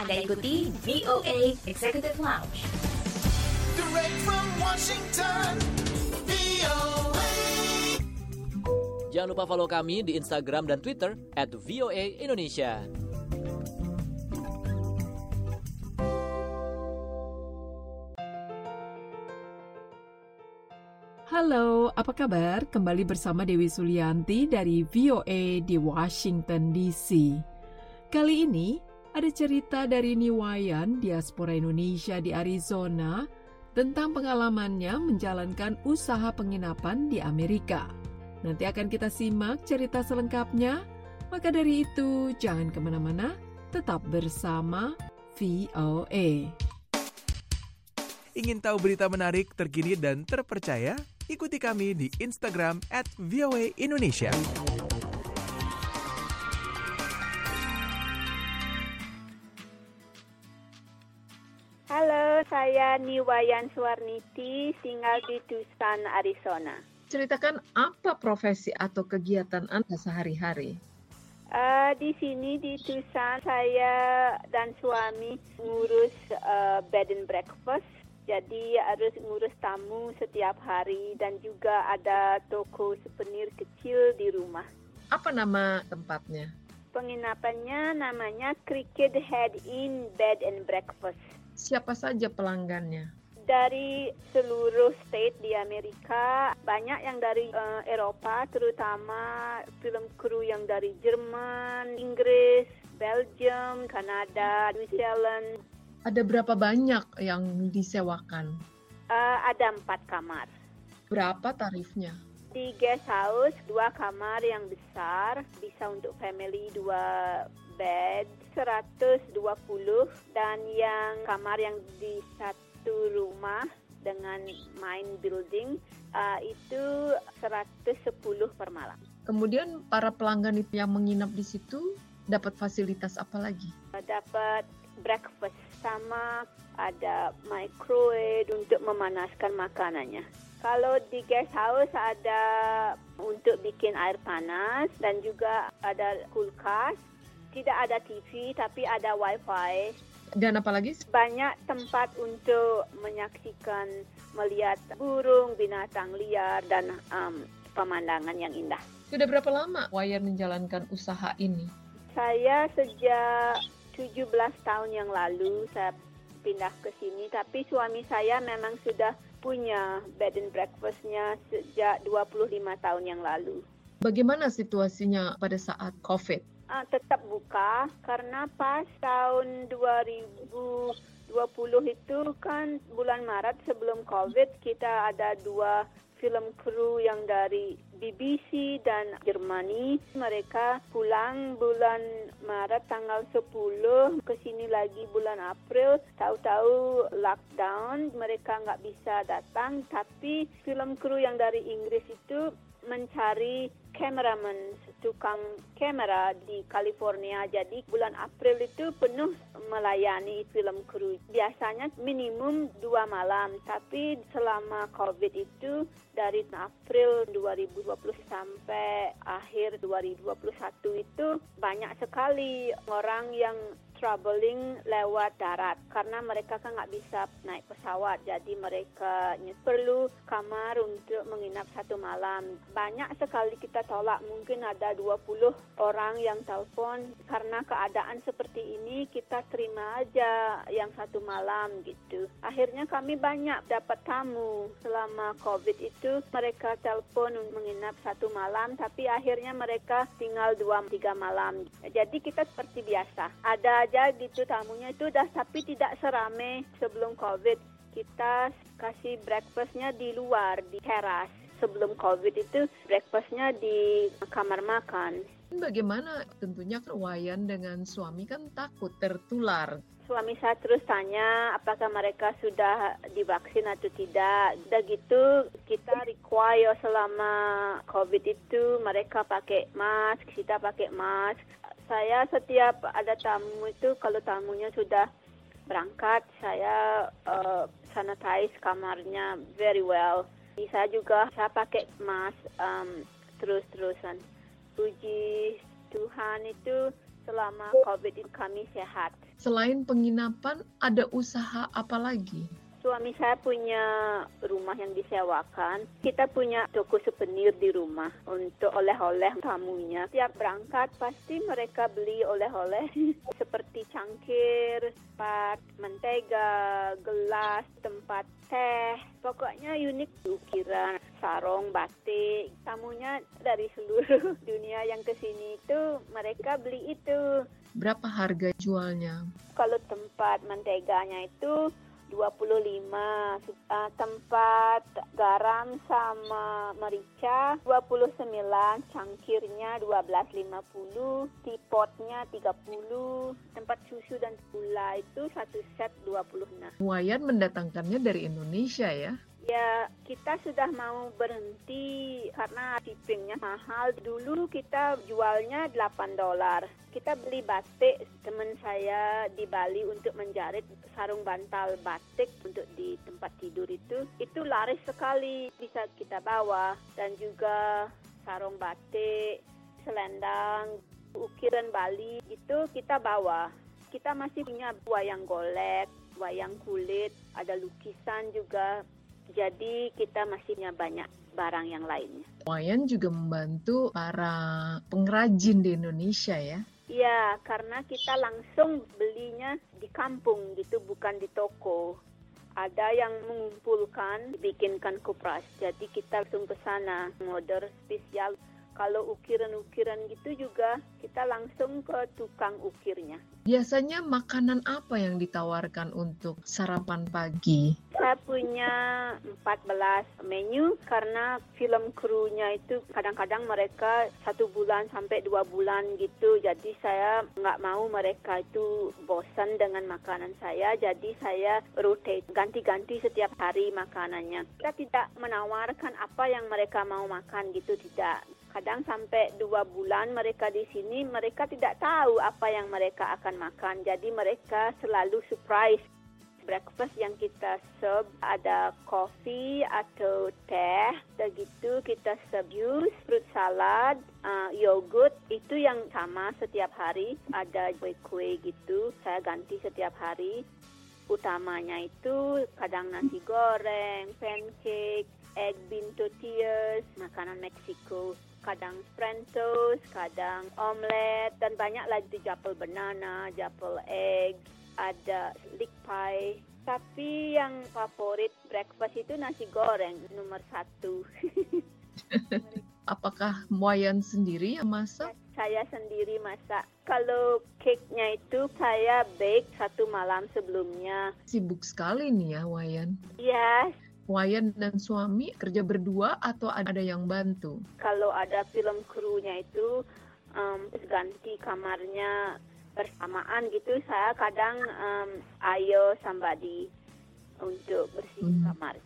Anda ikuti VOA Executive Lounge. Direct from Washington, VOA. Jangan lupa follow kami di Instagram dan Twitter @VOA Indonesia. Halo, apa kabar? Kembali bersama Dewi Sulianti dari VOA di Washington DC. Kali ini ada cerita dari Niwayan, diaspora Indonesia di Arizona, tentang pengalamannya menjalankan usaha penginapan di Amerika. Nanti akan kita simak cerita selengkapnya. Maka dari itu, jangan kemana-mana, tetap bersama VOA. Ingin tahu berita menarik, terkini, dan terpercaya? Ikuti kami di Instagram @VOA Indonesia. Halo, saya Niwayan Suwarniti, tinggal di Tucson, Arizona. Ceritakan apa profesi atau kegiatan Anda sehari-hari? Di sini di Tucson, saya dan suami ngurus bed and breakfast. Jadi harus ngurus tamu setiap hari dan juga ada toko souvenir kecil di rumah. Apa nama tempatnya? Penginapannya namanya Cricket Head Inn Bed and Breakfast. Siapa saja pelanggannya? Dari seluruh state di Amerika, banyak yang dari Eropa, terutama film kru yang dari Jerman, Inggris, Belgium, Kanada, New Zealand. Ada berapa banyak yang disewakan? Ada 4 kamar. Berapa tarifnya? Di guest house, 2 kamar yang besar, bisa untuk family 2 bed, 120, dan yang kamar yang di satu rumah dengan main building, itu 110 per malam. Kemudian para pelanggan itu yang menginap di situ dapat fasilitas apa lagi? Dapat breakfast sama ada microwave untuk memanaskan makanannya. Kalau di guest house ada untuk bikin air panas dan juga ada kulkas. Tidak ada TV tapi ada wifi. Dan apa lagi? Banyak tempat untuk menyaksikan, melihat burung, binatang liar dan pemandangan yang indah. Sudah berapa lama Wayan menjalankan usaha ini? Saya sejak 17 tahun yang lalu saya pindah ke sini, tapi suami saya memang sudah punya bed and breakfast-nya sejak 25 tahun yang lalu. Bagaimana situasinya pada saat COVID? Tetap buka karena pas tahun 2020 itu kan bulan Maret sebelum COVID kita ada 2 film kru yang dari BBC dan Jermani. Mereka pulang bulan Maret tanggal 10, ke sini lagi bulan April. Tahu-tahu lockdown, mereka nggak bisa datang. Tapi film kru yang dari Inggris itu mencari cameraman, tukang kamera di California. Jadi bulan April itu penuh melayani film kru. Biasanya minimum 2 malam, tapi selama COVID itu dari April 2020 sampai akhir 2021 itu banyak sekali orang yang traveling lewat darat karena mereka kan nggak bisa naik pesawat, jadi mereka perlu kamar untuk menginap 1 malam. Banyak sekali kita tolak, mungkin ada 20 orang yang telepon karena keadaan seperti ini kita terima aja yang 1 malam gitu. Akhirnya kami banyak dapat tamu selama COVID itu, mereka telepon menginap 1 malam tapi akhirnya mereka tinggal 2-3 malam. Jadi kita seperti biasa, ada aja gitu tamunya itu dah, tapi tidak serame sebelum COVID. Kita kasih breakfastnya di luar, di teras. Sebelum COVID itu breakfastnya di kamar makan. Bagaimana? Tentunya Wayan dengan suami kan takut tertular. Suami saya terus tanya apakah mereka sudah divaksin atau tidak. Udah gitu kita require selama COVID itu mereka pakai mask, kita pakai mask. Saya setiap ada tamu itu, kalau tamunya sudah berangkat, saya sanitize kamarnya very well. Saya juga pakai mask terus-terusan. Puji Tuhan itu selama COVID ini kami sehat. Selain penginapan, ada usaha apa lagi? Suami saya punya rumah yang disewakan. Kita punya toko souvenir di rumah untuk oleh-oleh tamunya. Tiap berangkat pasti mereka beli oleh-oleh seperti cangkir, tempat mentega, gelas, tempat teh. Pokoknya unik, ukiran, sarung, batik. Tamunya dari seluruh dunia yang ke sini itu mereka beli itu. Berapa harga jualnya? Kalau tempat menteganya itu 25, tempat garam sama merica 29, cangkirnya 12,50, teapotnya 30, tempat susu dan gula itu satu set 26. Wayan mendatangkannya dari Indonesia ya? Ya, kita sudah mau berhenti karena shippingnya mahal. Dulu kita jualnya $8. Kita beli batik, teman saya di Bali untuk menjahit sarung bantal batik untuk di tempat tidur itu laris sekali, bisa kita bawa. Dan juga sarung batik, selendang, ukiran Bali itu kita bawa. Kita masih punya wayang golek, wayang kulit, ada lukisan juga. Jadi kita masih punya banyak barang yang lainnya. Wayan juga membantu para pengrajin di Indonesia ya? Iya, karena kita langsung belinya di kampung gitu, bukan di toko. Ada yang mengumpulkan, bikinkan kupras. Jadi kita langsung ke sana, order spesial. Kalau ukiran-ukiran gitu juga, kita langsung ke tukang ukirnya. Biasanya makanan apa yang ditawarkan untuk sarapan pagi? Saya punya 14 menu karena film krunya itu kadang-kadang mereka 1 bulan sampai 2 bulan gitu. Jadi saya nggak mau mereka itu bosan dengan makanan saya. Jadi saya rotate, ganti-ganti setiap hari makanannya. Kita tidak menawarkan apa yang mereka mau makan gitu, tidak. Kadang sampai 2 bulan mereka di sini, mereka tidak tahu apa yang mereka akan makan. Jadi mereka selalu surprise. Breakfast yang kita serve ada kopi atau teh. Begitu kita serve jus, fruit salad, yogurt. Itu yang sama setiap hari. Ada kue-kue gitu, saya ganti setiap hari. Utamanya itu kadang nasi goreng, pancake, egg bean tortillas, makanan Meksiko. Kadang French toast, kadang omelet, dan banyak lagi japel banana, japel egg, ada leek pie. Tapi yang favorit breakfast itu nasi goreng, nomor 1. Apakah Wayan sendiri yang masak? Saya sendiri masak. Kalau cake-nya itu saya bake 1 malam sebelumnya. Sibuk sekali nih ya Wayan. Yes. Wayan dan suami kerja berdua atau ada yang bantu? Kalau ada film krunya itu ganti kamarnya bersamaan gitu, saya kadang ayo somebody untuk bersihin kamar.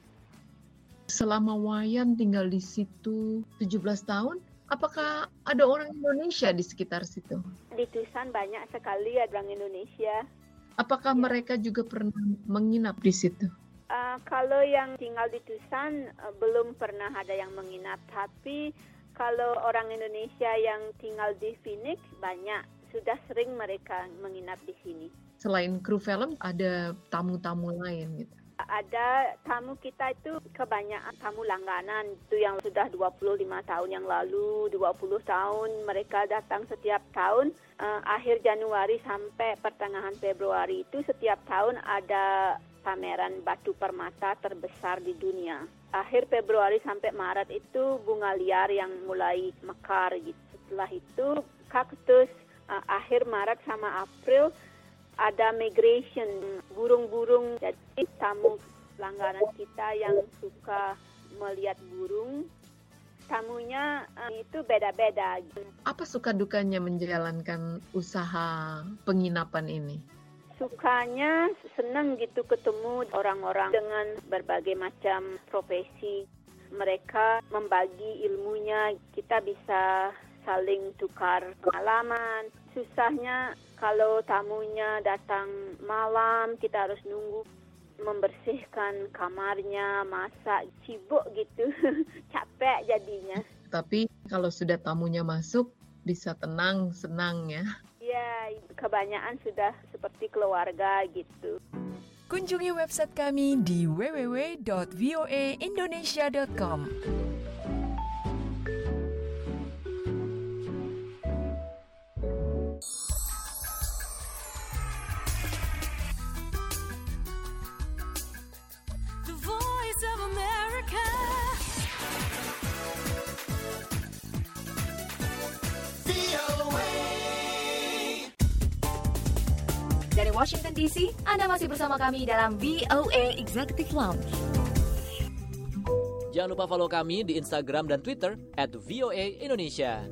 Selama Wayan tinggal di situ 17 tahun, apakah ada orang Indonesia di sekitar situ? Di Tucson banyak sekali orang Indonesia. Apakah mereka juga pernah menginap di situ? Kalau yang tinggal di Tucson belum pernah ada yang menginap, tapi kalau orang Indonesia yang tinggal di Phoenix banyak, sudah sering mereka menginap di sini. Selain kru film, ada tamu-tamu lain gitu? Ada tamu kita itu kebanyakan tamu langganan itu yang sudah 25 tahun yang lalu, 20 tahun mereka datang setiap tahun. Akhir Januari sampai pertengahan Februari itu setiap tahun ada pameran batu permata terbesar di dunia. Akhir Februari sampai Maret itu bunga liar yang mulai mekar gitu. Setelah itu kaktus. Akhir Maret sama April ada migration, burung-burung. Jadi tamu langganan kita yang suka melihat burung, tamunya itu beda-beda. Apa suka dukanya menjalankan usaha penginapan ini? Sukanya senang gitu ketemu orang-orang dengan berbagai macam profesi. Mereka membagi ilmunya, kita bisa saling tukar pengalaman. Susahnya kalau tamunya datang malam, kita harus nunggu membersihkan kamarnya, masak, sibuk gitu, capek jadinya. Tapi kalau sudah tamunya masuk, bisa tenang, senang ya. Ya, kebanyakan sudah seperti keluarga gitu. Kunjungi website kami di www.voaindonesia.com. The Voice of America. VOA. Dari Washington DC, Anda masih bersama kami dalam VOA Executive Lounge. Jangan lupa follow kami di Instagram dan Twitter @voaindonesia.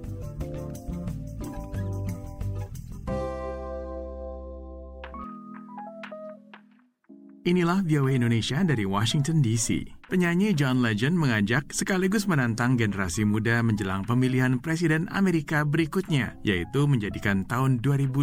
Inilah VOA Indonesia dari Washington DC. Penyanyi John Legend mengajak sekaligus menantang generasi muda menjelang pemilihan Presiden Amerika berikutnya, yaitu menjadikan tahun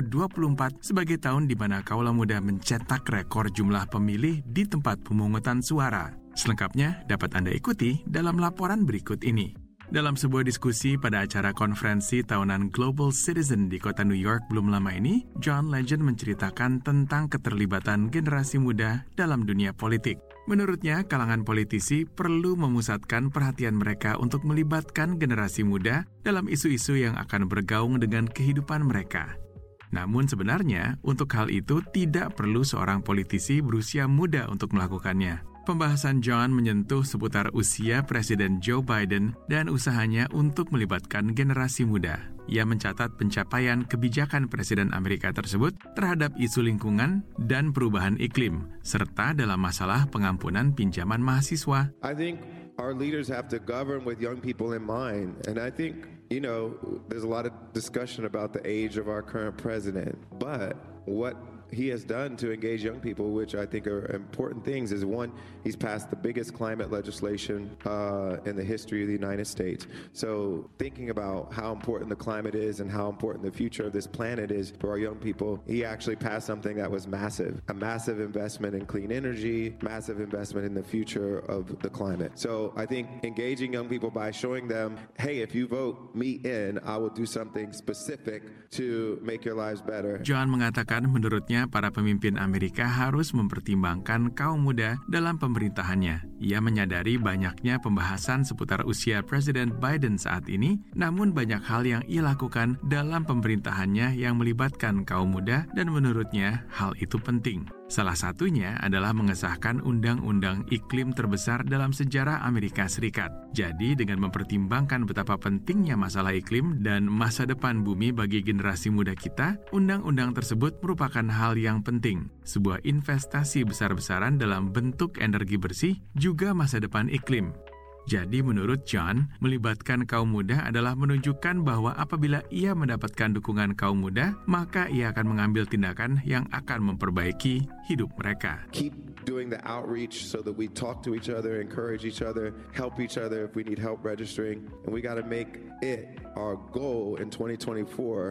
2024 sebagai tahun di mana kaula muda mencetak rekor jumlah pemilih di tempat pemungutan suara. Selengkapnya dapat Anda ikuti dalam laporan berikut ini. Dalam sebuah diskusi pada acara konferensi tahunan Global Citizen di kota New York belum lama ini, John Legend menceritakan tentang keterlibatan generasi muda dalam dunia politik. Menurutnya, kalangan politisi perlu memusatkan perhatian mereka untuk melibatkan generasi muda dalam isu-isu yang akan bergaung dengan kehidupan mereka. Namun sebenarnya, untuk hal itu tidak perlu seorang politisi berusia muda untuk melakukannya. Pembahasan John menyentuh seputar usia Presiden Joe Biden dan usahanya untuk melibatkan generasi muda. Ia mencatat pencapaian kebijakan Presiden Amerika tersebut terhadap isu lingkungan dan perubahan iklim, serta dalam masalah pengampunan pinjaman mahasiswa. I think our leaders have to govern with young people in mind. And I think, there's a lot of discussion about the age of our current president. But what he has done to engage young people, which I think are important things, is one, he's passed the biggest climate legislation in the history of the United States. So thinking about how important the climate is and how important the future of this planet is for our young people, he actually passed something that was massive, a massive investment in clean energy, massive investment in the future of the climate. So I think engaging young people by showing them, hey, if you vote me in, I will do something specific to make your lives better. John mengatakan menurutnya para pemimpin Amerika harus mempertimbangkan kaum muda dalam pemerintahannya. Ia menyadari banyaknya pembahasan seputar usia Presiden Biden saat ini, namun banyak hal yang ia lakukan dalam pemerintahannya yang melibatkan kaum muda dan menurutnya hal itu penting. Salah satunya adalah mengesahkan undang-undang iklim terbesar dalam sejarah Amerika Serikat. Jadi dengan mempertimbangkan betapa pentingnya masalah iklim dan masa depan bumi bagi generasi muda kita, undang-undang tersebut merupakan hal yang penting. Sebuah investasi besar-besaran dalam bentuk energi bersih juga masa depan iklim. Jadi menurut John, melibatkan kaum muda adalah menunjukkan bahwa apabila ia mendapatkan dukungan kaum muda, maka ia akan mengambil tindakan yang akan memperbaiki hidup mereka. Keep doing the outreach so that we talk to each other, encourage each other, help each other if we need help registering. And we got to make it our goal in 2024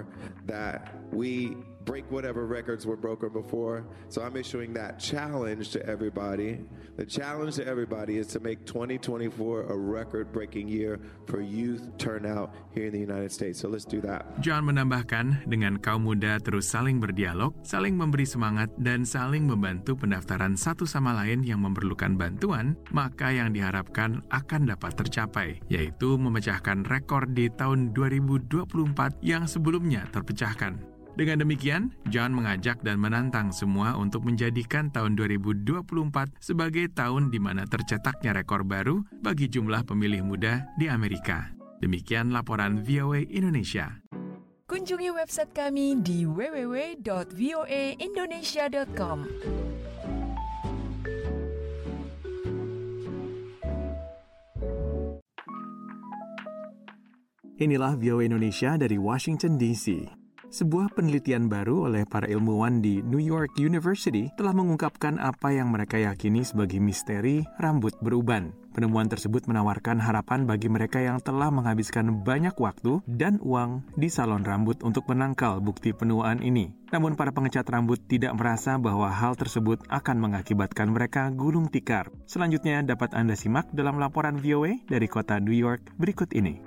that we break whatever records were broken before. So I'm issuing that challenge to everybody. The challenge to everybody is to make 2024 a record-breaking year for youth turnout here in the United States. So let's do that. John menambahkan, dengan kaum muda terus saling berdialog, saling memberi semangat, dan saling membantu pendaftaran satu sama lain yang memerlukan bantuan, maka yang diharapkan akan dapat tercapai, yaitu memecahkan rekor di tahun 2024 yang sebelumnya terpecahkan. Dengan demikian, John mengajak dan menantang semua untuk menjadikan tahun 2024 sebagai tahun di mana tercetaknya rekor baru bagi jumlah pemilih muda di Amerika. Demikian laporan VOA Indonesia. Kunjungi website kami di www.voaindonesia.com. Inilah VOA Indonesia dari Washington DC. Sebuah penelitian baru oleh para ilmuwan di New York University telah mengungkapkan apa yang mereka yakini sebagai misteri rambut beruban. Penemuan tersebut menawarkan harapan bagi mereka yang telah menghabiskan banyak waktu dan uang di salon rambut untuk menangkal bukti penuaan ini. Namun para pengecat rambut tidak merasa bahwa hal tersebut akan mengakibatkan mereka gulung tikar. Selanjutnya dapat Anda simak dalam laporan VOA dari kota New York berikut ini.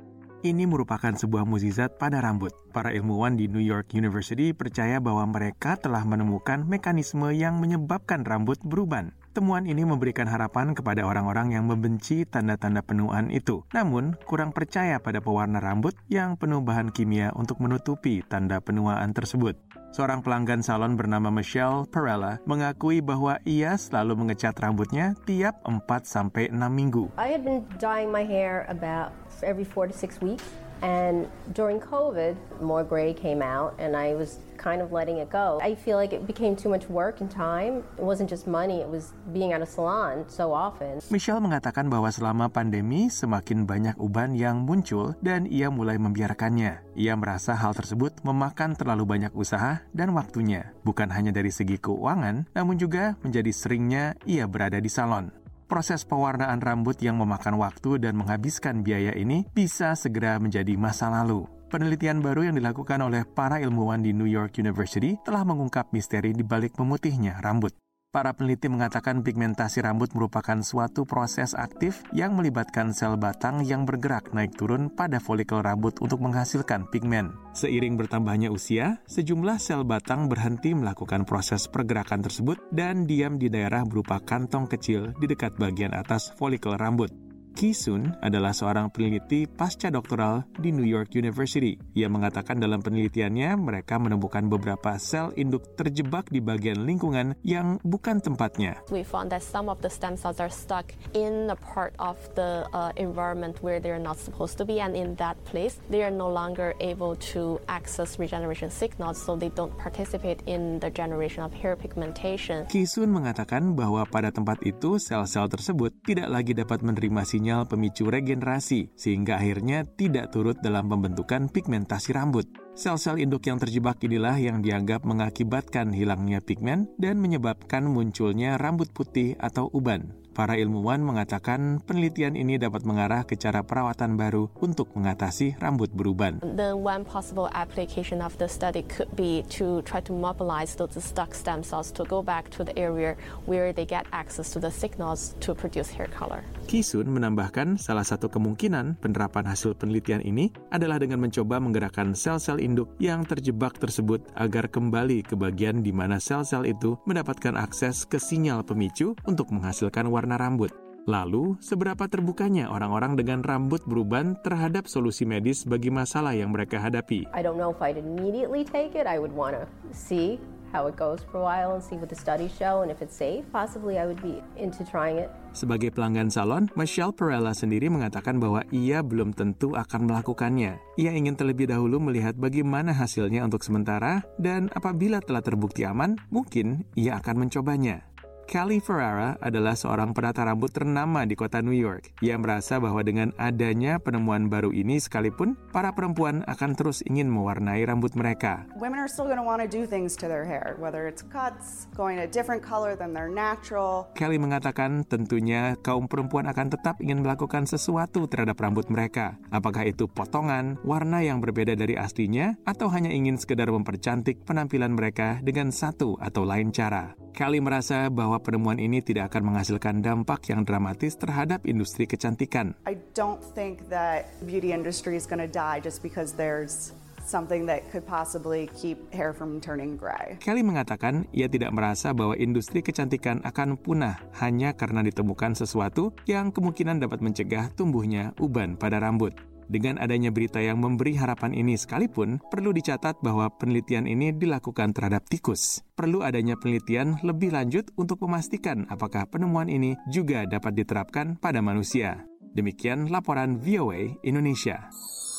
ini merupakan sebuah mukjizat pada rambut. Para ilmuwan di New York University percaya bahwa mereka telah menemukan mekanisme yang menyebabkan rambut beruban. Temuan ini memberikan harapan kepada orang-orang yang membenci tanda-tanda penuaan itu, namun kurang percaya pada pewarna rambut yang penuh bahan kimia untuk menutupi tanda penuaan tersebut. Seorang pelanggan salon bernama Michelle Perella mengakui bahwa ia selalu mengecat rambutnya tiap 4-6 minggu. I had been dyeing my hair about every 4 to 6 weeks. And during COVID, more gray came out and I was kind of letting it go. I feel like it became too much work and time. It wasn't just money, it was being at a salon so often. Michelle mengatakan bahwa selama pandemi semakin banyak uban yang muncul dan ia mulai membiarkannya. Ia merasa hal tersebut memakan terlalu banyak usaha dan waktunya. Bukan hanya dari segi keuangan, namun juga menjadi seringnya ia berada di salon. Proses pewarnaan rambut yang memakan waktu dan menghabiskan biaya ini bisa segera menjadi masa lalu. Penelitian baru yang dilakukan oleh para ilmuwan di New York University telah mengungkap misteri di balik memutihnya rambut. Para peneliti mengatakan pigmentasi rambut merupakan suatu proses aktif yang melibatkan sel batang yang bergerak naik turun pada folikel rambut untuk menghasilkan pigmen. Seiring bertambahnya usia, sejumlah sel batang berhenti melakukan proses pergerakan tersebut dan diam di daerah berupa kantong kecil di dekat bagian atas folikel rambut. Ki-sun adalah seorang peneliti pasca doktoral di New York University. Ia mengatakan dalam penelitiannya mereka menemukan beberapa sel induk terjebak di bagian lingkungan yang bukan tempatnya. We found that some of the stem cells are stuck in a part of the environment where they're not supposed to be, and in that place they are no longer able to access regeneration signals, so they don't participate in the generation of hair pigmentation. Ki-sun mengatakan bahwa pada tempat itu sel-sel tersebut tidak lagi dapat menerima sinyal pemicu regenerasi, sehingga akhirnya tidak turut dalam pembentukan pigmentasi rambut. Sel-sel induk yang terjebak inilah yang dianggap mengakibatkan hilangnya pigmen dan menyebabkan munculnya rambut putih atau uban. Para ilmuwan mengatakan penelitian ini dapat mengarah ke cara perawatan baru untuk mengatasi rambut beruban. The one possible application of the study could be to try to mobilize those stuck stem cells to go back to the area where they get access to the signals to produce hair color. Ki-sun menambahkan salah satu kemungkinan penerapan hasil penelitian ini adalah dengan mencoba menggerakkan sel-sel induk yang terjebak tersebut agar kembali ke bagian di mana sel-sel itu mendapatkan akses ke sinyal pemicu untuk menghasilkan warna rambut. Lalu, seberapa terbukanya orang-orang dengan rambut beruban terhadap solusi medis bagi masalah yang mereka hadapi? I don't know if I'd immediately take it. I would want to see how it goes for a while and see what the studies show, and if it's safe, possibly I would be into trying it. Sebagai pelanggan salon, Michelle Perella sendiri mengatakan bahwa ia belum tentu akan melakukannya. Ia ingin terlebih dahulu melihat bagaimana hasilnya untuk sementara, dan apabila telah terbukti aman, mungkin ia akan mencobanya. Kelly Ferrara adalah seorang penata rambut ternama di kota New York. Ia merasa bahwa dengan adanya penemuan baru ini sekalipun, para perempuan akan terus ingin mewarnai rambut mereka. Women are still going to want to do things to their hair, whether it's cuts, going a different color than their natural. Kelly mengatakan tentunya kaum perempuan akan tetap ingin melakukan sesuatu terhadap rambut mereka. Apakah itu potongan, warna yang berbeda dari aslinya, atau hanya ingin sekedar mempercantik penampilan mereka dengan satu atau lain cara. Kelly merasa bahwa penemuan ini tidak akan menghasilkan dampak yang dramatis terhadap industri kecantikan. I don't think that beauty industry is going to die just because there's something that could possibly keep hair from turning gray. Kelly mengatakan ia tidak merasa bahwa industri kecantikan akan punah hanya karena ditemukan sesuatu yang kemungkinan dapat mencegah tumbuhnya uban pada rambut. Dengan adanya berita yang memberi harapan ini sekalipun, perlu dicatat bahwa penelitian ini dilakukan terhadap tikus. Perlu adanya penelitian lebih lanjut untuk memastikan apakah penemuan ini juga dapat diterapkan pada manusia. Demikian laporan VOA Indonesia.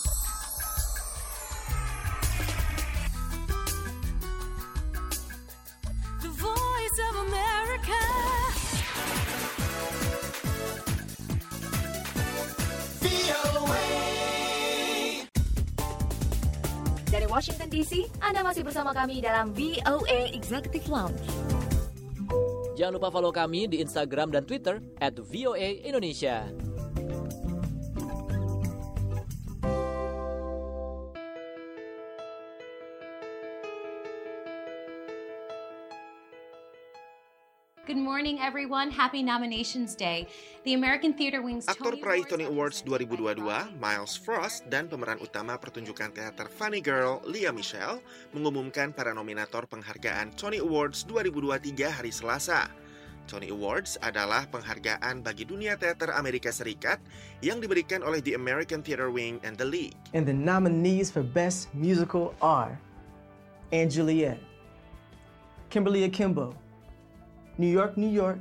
The Voice of America. Dari Washington DC, Anda masih bersama kami dalam VOA Executive Lounge. Jangan lupa follow kami di Instagram dan Twitter @VOA_Indonesia. Good morning, everyone. Happy Nominations Day. The American Theater Wing's Aktor peraih Tony Awards 2022, Miles Frost, dan pemeran utama pertunjukan teater Funny Girl, Lea Michele, mengumumkan para nominator penghargaan Tony Awards 2023 hari Selasa. Tony Awards adalah penghargaan bagi dunia teater Amerika Serikat yang diberikan oleh the American Theater Wing and the League. And the nominees for Best Musical are & Juliet, Kimberly Akimbo, New York, New York,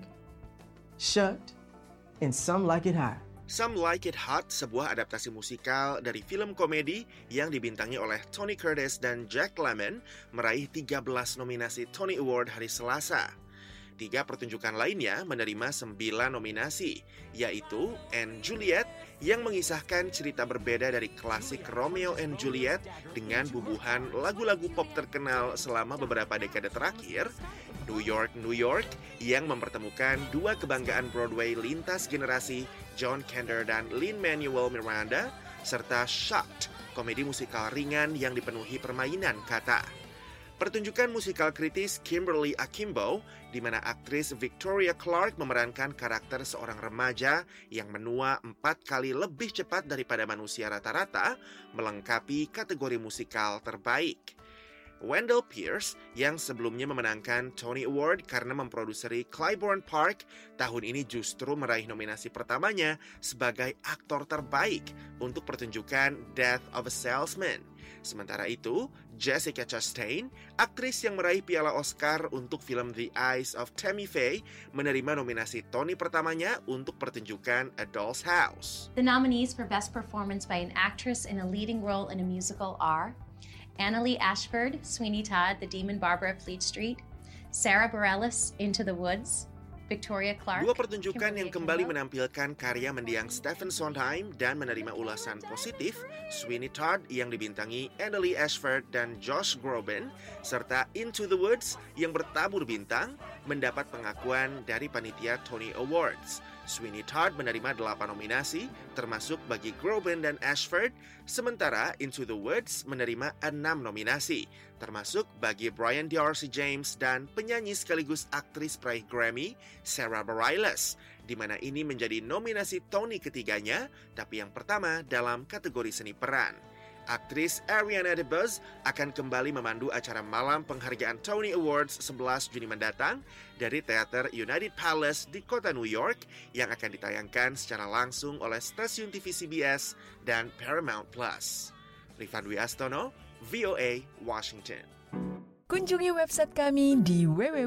Shucked, and Some Like It Hot. Some Like It Hot, sebuah adaptasi musikal dari film komedi yang dibintangi oleh Tony Curtis dan Jack Lemmon, meraih 13 nominasi Tony Award hari Selasa. 3 pertunjukan lainnya menerima 9 nominasi, yaitu & Juliet yang mengisahkan cerita berbeda dari klasik Romeo & Juliet dengan bubuhan lagu-lagu pop terkenal selama beberapa dekade terakhir, New York, New York yang mempertemukan 2 kebanggaan Broadway lintas generasi, John Kander dan Lin-Manuel Miranda, serta Shucked, komedi musikal ringan yang dipenuhi permainan kata. Pertunjukan musikal kritis Kimberly Akimbo, di mana aktris Victoria Clark memerankan karakter seorang remaja yang menua 4 kali lebih cepat daripada manusia rata-rata, melengkapi kategori musikal terbaik. Wendell Pierce, yang sebelumnya memenangkan Tony Award karena memproduseri Clybourne Park, tahun ini justru meraih nominasi pertamanya sebagai aktor terbaik untuk pertunjukan Death of a Salesman. Sementara itu, Jessica Chastain, aktris yang meraih piala Oscar untuk film The Eyes of Tammy Faye, menerima nominasi Tony pertamanya untuk pertunjukan A Doll's House. The nominees for Best Performance by an Actress in a Leading Role in a Musical are Annalee Ashford, Sweeney Todd, The Demon Barber of Fleet Street, Sarah Bareilles, Into the Woods, Victoria Clark. 2 pertunjukan yang kembali menampilkan karya mendiang Stephen Sondheim dan menerima ulasan positif, Sweeney Todd yang dibintangi Annalee Ashford dan Josh Groban, serta Into the Woods yang bertabur bintang, mendapat pengakuan dari panitia Tony Awards. Sweeney Todd menerima 8 nominasi, termasuk bagi Groban dan Ashford, sementara Into the Woods menerima 6 nominasi, termasuk bagi Brian D'Arcy James dan penyanyi sekaligus aktris peraih Grammy, Sarah Bareilles, di mana ini menjadi nominasi Tony ketiganya, tapi yang pertama dalam kategori seni peran. Aktris Ariana DeBose akan kembali memandu acara malam penghargaan Tony Awards 11 Juni mendatang dari Teater United Palace di kota New York yang akan ditayangkan secara langsung oleh stasiun TV CBS dan Paramount Plus. Rifan Dwi Astono, VOA, Washington. Kunjungi website kami di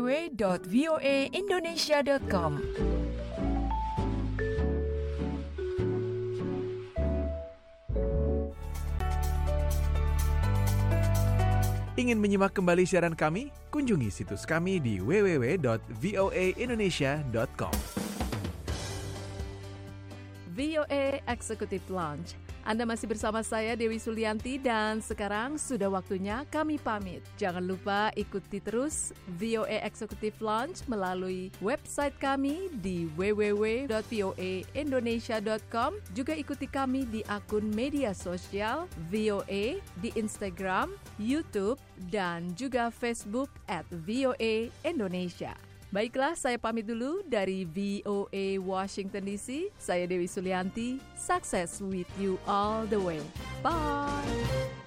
www.voaindonesia.com. Ingin menyimak kembali siaran kami? Kunjungi situs kami di www.voaindonesia.com. VOA Executive Lounge. Anda masih bersama saya Dewi Sulianti dan sekarang sudah waktunya kami pamit. Jangan lupa ikuti terus VOA Executive Lounge melalui website kami di www.voaindonesia.com. Juga ikuti kami di akun media sosial VOA di Instagram, YouTube, dan juga Facebook @VOA Indonesia. Baiklah, saya pamit dulu dari VOA Washington DC. Saya Dewi Sulianti. Success with you all the way. Bye!